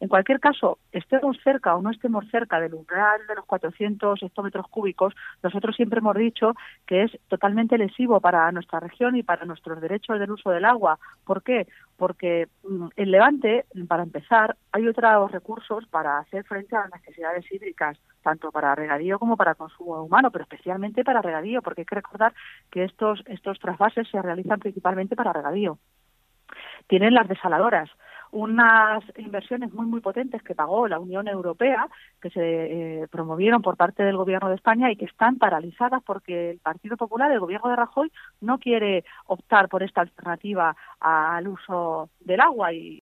En cualquier caso, estemos cerca o no estemos cerca del umbral de los 400 hectómetros cúbicos, nosotros siempre hemos dicho que es totalmente lesivo para nuestra región y para nuestros derechos del uso del agua. ¿Por qué? Porque en Levante, para empezar, hay otros recursos para hacer frente a las necesidades hídricas, tanto para regadío como para consumo humano, pero especialmente para regadío, porque hay que recordar que estos trasvases se realizan principalmente para regadío. Tienen las desaladoras, unas inversiones muy potentes que pagó la Unión Europea, que se promovieron por parte del Gobierno de España y que están paralizadas porque el Partido Popular, el Gobierno de Rajoy, no quiere optar por esta alternativa al uso del agua y